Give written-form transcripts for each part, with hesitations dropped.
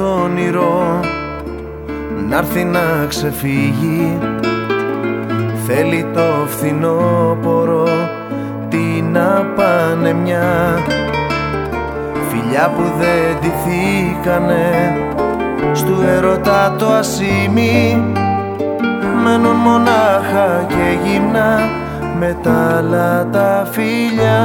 όνειρο να'ρθεί να ξεφύγει. Θέλει το φθινόπωρο την απανεμιά, φιλιά που δεν ντυθήκανε στου ερωτά το ασήμι. Μένουν μονάχα και γυμνά με τα άλλα τα φιλιά.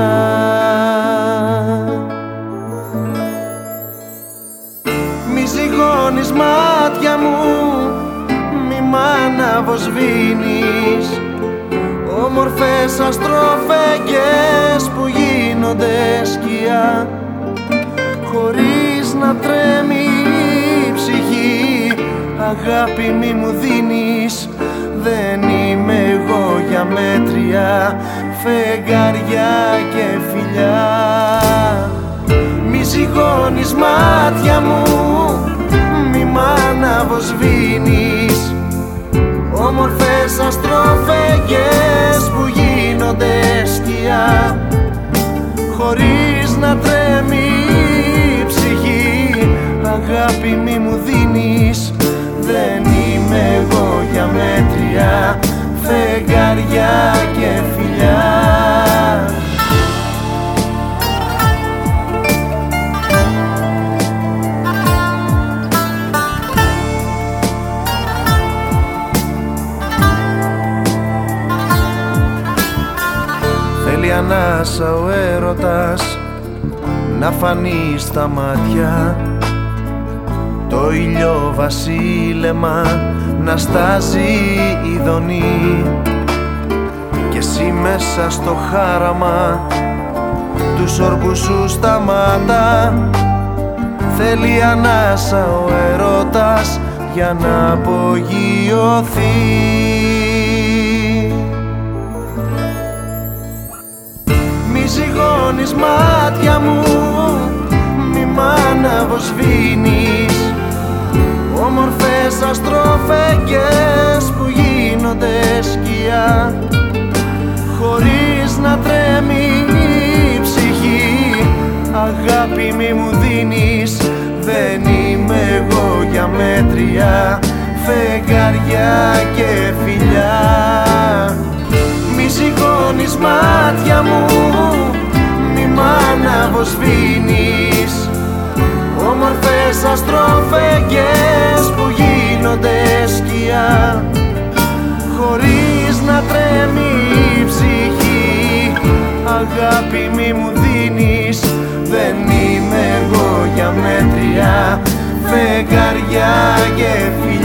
Μη ζυγώνεις μάτια μου, μη μ' αναβοσβήνεις όμορφες αστροφέγγες που γίνονται σκιά, χωρίς να τρέμει η ψυχή. Αγάπη μη μου δίνεις, δεν είμαι εγώ για μέτρια φεγγαριά και φιλιά. Μη ζυγώνεις μάτια μου, μη μ' αναβοσβήνεις όμορφες αστροφέγγες που γίνονται σκιά, χωρίς να τρέμει η ψυχή. Αγάπη μη μου δίνεις, δεν είμαι εγώ για μέτρια φεγγαριά και φιλιά. Θέλει ανάσα ο έρωτας να φανεί στα μάτια, το ηλιοβασίλεμα να στάζει ειδονή, και εσύ μέσα στο χάραμα τους όρκους σου στα μάτα. Θέλει ανάσα ο έρωτας για να απογειωθεί. Μη ζυγώνεις μάτια μου, μη μ' αναβοσβήνεις όμορφες αστροφέγγες που γίνονται σκιά, χωρίς να τρέμει η ψυχή. Αγάπη μη μου δίνεις, δεν είμαι εγώ για μέτρια φεγγαριά και φιλιά. Μη ζυγώνεις μάτια μου, μη μ' αναβοσβήνεις όμορφες αστροφέγγες που γίνονται σκιά, χωρίς να τρέμει η ψυχή. Αγάπη μη μου δίνεις, δεν είμαι εγώ για μέτρια φεγγαριά και φιλιά.